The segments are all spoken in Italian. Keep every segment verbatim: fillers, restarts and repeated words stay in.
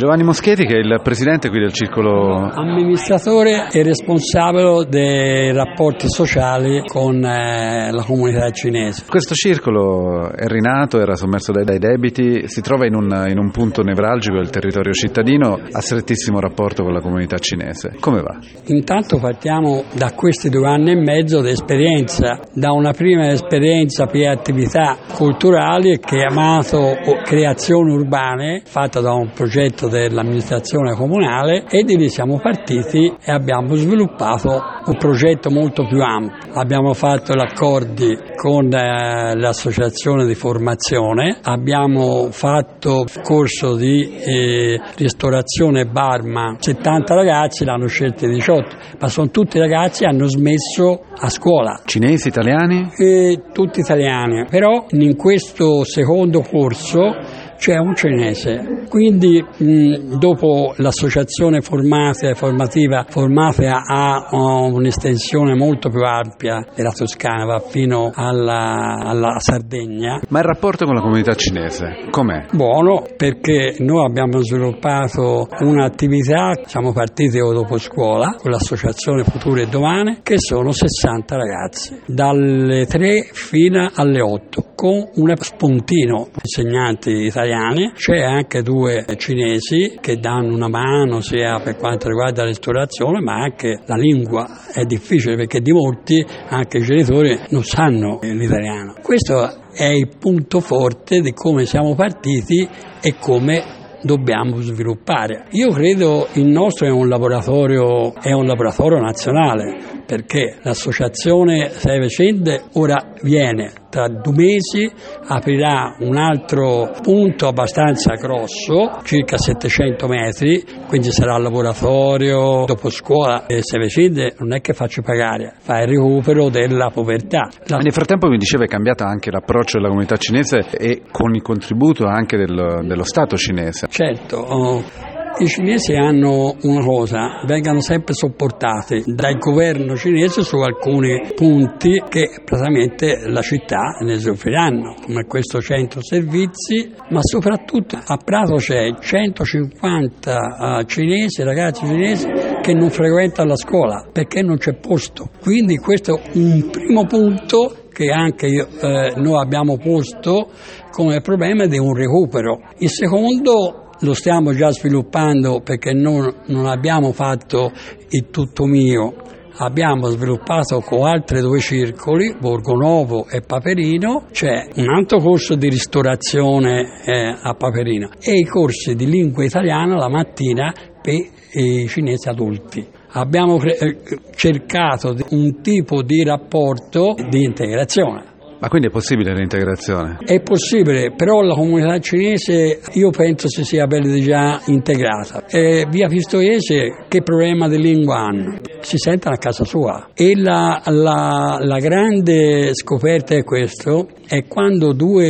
Giovanni Moschetti, che è il presidente qui del circolo amministratore e responsabile dei rapporti sociali con eh, la comunità cinese. Questo circolo è rinato, era sommerso dai, dai debiti, si trova in un, in un punto nevralgico del territorio cittadino, a strettissimo rapporto con la comunità cinese. Come va? Intanto partiamo da questi due anni e mezzo di esperienza, da una prima esperienza per attività culturali chiamato Creazioni Urbane, fatta da un progetto dell'amministrazione comunale, e di lì siamo partiti e abbiamo sviluppato un progetto molto più ampio. Abbiamo fatto gli accordi con eh, l'associazione di formazione, abbiamo fatto corso di eh, ristorazione barman, settanta ragazzi, l'hanno scelti diciotto, ma sono tutti ragazzi che hanno smesso a scuola. Cinesi, italiani? E tutti italiani, però in questo secondo corso c'è un cinese, quindi mh, dopo l'associazione formata, formativa formata ha uh, un'estensione molto più ampia della Toscana, va fino alla, alla Sardegna. Ma il rapporto con la comunità cinese com'è? Buono, perché noi abbiamo sviluppato un'attività, siamo partiti dopo scuola con l'associazione Future e Domani, che sono sessanta ragazzi, dalle tre fino alle otto, con un spuntino, insegnanti italiani. C'è anche due cinesi che danno una mano sia per quanto riguarda la ristorazione, ma anche la lingua è difficile perché di molti anche i genitori non sanno l'italiano. Questo è il punto forte di come siamo partiti e come dobbiamo sviluppare. Io credo il nostro è un laboratorio, è un laboratorio nazionale, perché l'associazione Save Cinde ora viene tra due mesi, aprirà un altro punto abbastanza grosso, circa settecento metri, quindi sarà il laboratorio dopo scuola. E Save Cinde non è che faccio pagare, fa il recupero della povertà. La... Nel frattempo mi diceva è cambiato anche l'approccio della comunità cinese e con il contributo anche del, dello Stato cinese. Certo, oh, i cinesi hanno una cosa, vengono sempre sopportati dal governo cinese su alcuni punti che praticamente la città ne soffriranno, come questo centro servizi, ma soprattutto a Prato c'è centocinquanta uh, cinesi, ragazzi cinesi che non frequentano la scuola perché non c'è posto. Quindi questo è un primo punto che anche io, eh, noi abbiamo posto come problema di un recupero. Il secondo lo stiamo già sviluppando perché non, non abbiamo fatto il tutto mio, abbiamo sviluppato con altri due circoli, Borgonovo e Paperino, c'è un altro corso di ristorazione eh, a Paperino e i corsi di lingua italiana la mattina per i cinesi adulti. Abbiamo cre- cercato un tipo di rapporto di integrazione. Ma quindi è possibile l'integrazione? È possibile, però la comunità cinese io penso si sia bella già integrata. E via Pistoiese che problema di lingua hanno? Si sentono a casa sua. E la, la, la grande scoperta è questo, è quando due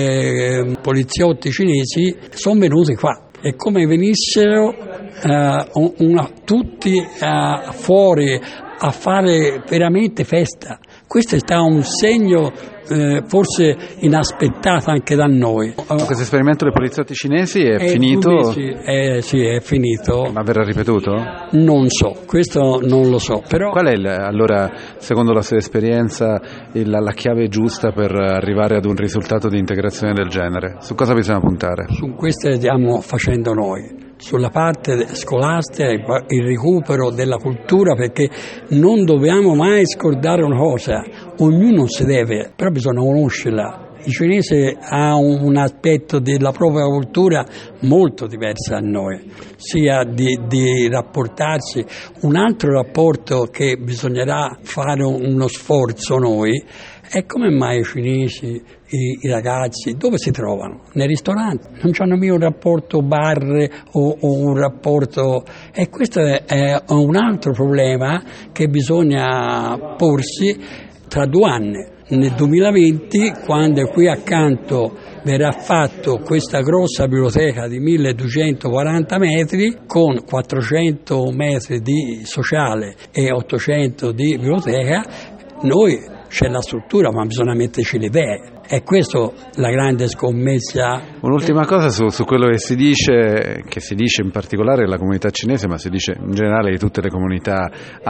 eh, poliziotti cinesi sono venuti qua. È come venissero uh, una, tutti uh, fuori a fare veramente festa. Questo è stato un segno eh, forse inaspettato anche da noi. Questo esperimento dei poliziotti cinesi è, è finito? Eh, sì, è finito. Ma verrà ripetuto? Non so, questo non lo so. Però... Qual è il, allora, secondo la sua esperienza, il, la chiave giusta per arrivare ad un risultato di integrazione del genere? Su cosa bisogna puntare? Su questo stiamo facendo noi. Sulla parte scolastica, il recupero della cultura, perché non dobbiamo mai scordare una cosa, ognuno si deve, però bisogna conoscerla. Il cinese ha un aspetto della propria cultura molto diverso da noi, sia di, di rapportarsi. Un altro rapporto che bisognerà fare uno sforzo noi è come mai i cinesi, i, i ragazzi, dove si trovano? Nei ristoranti, non hanno mica un rapporto bar o, o un rapporto... E questo è, è un altro problema che bisogna porsi tra due anni. Nel duemilaventi, quando qui accanto verrà fatto questa grossa biblioteca di milleduecentoquaranta metri con quattrocento metri di sociale e ottocento di biblioteca, noi c'è la struttura ma bisogna metterci le idee È questo la grande scommessa. Un'ultima cosa su, su quello che si dice, che si dice in particolare della comunità cinese, ma si dice in generale di tutte le comunità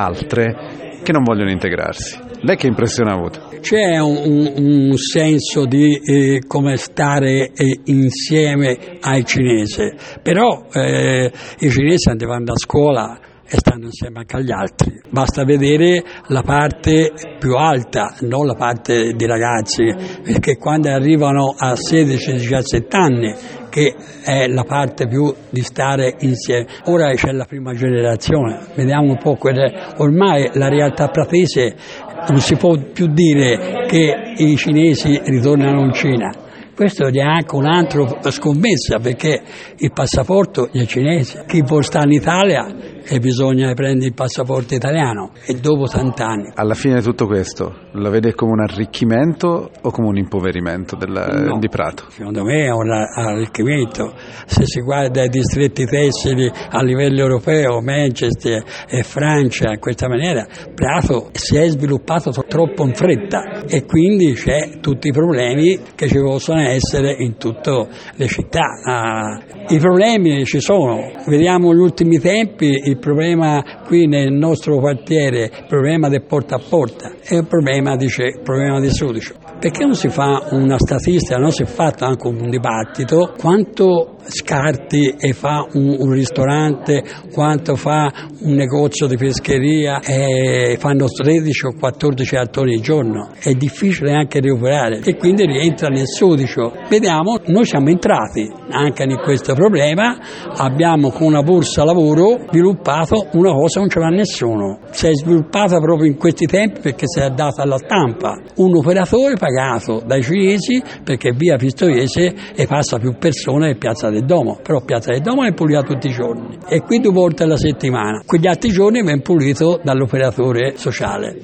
altre, che non vogliono integrarsi. Lei che impressione ha avuto? C'è un, un, un senso di eh, come stare eh, insieme ai cinesi, però eh, i cinesi andavano a scuola e stanno insieme anche agli altri. Basta vedere la parte più alta, non la parte dei ragazzi, perché quando arrivano a sedici diciassette anni, che è la parte più di stare insieme. Ora c'è la prima generazione, vediamo un po' quelle, ormai la realtà pratese non si può più dire che i cinesi ritornano in Cina. Questo è anche un'altra scommessa, perché il passaporto è cinese. Chi può stare in Italia e bisogna prendere il passaporto italiano, e dopo tanti anni. Alla fine di tutto questo, la vede come un arricchimento o come un impoverimento della, no, di Prato? Secondo me è un arricchimento. Se si guarda i distretti tessili a livello europeo, Manchester e Francia, in questa maniera, Prato si è sviluppato troppo in fretta e quindi c'è tutti i problemi che ci possono essere in tutte le città. Ah, i problemi ci sono, vediamo gli ultimi tempi. Il problema qui nel nostro quartiere, il problema del porta a porta, è un problema, dice, il problema del Sudicio. Perché non si fa una statistica, non si è fatto anche un dibattito, quanto scarti e fa un, un ristorante, quanto fa un negozio di pescheria, e fanno tredici o quattordici cartoni al giorno, è difficile anche recuperare e quindi rientra nel Sudicio. Vediamo, noi siamo entrati anche in questo problema, abbiamo con una borsa lavoro sviluppato una cosa che non ce l'ha nessuno, si è sviluppata proprio in questi tempi perché si è data alla stampa, un operatore pagato dai cinesi perché via Pistoiese e passa più persone che Piazza del Duomo, però Piazza del Duomo è pulita tutti i giorni e qui due volte alla settimana, quegli altri giorni viene pulito dall'operatore sociale.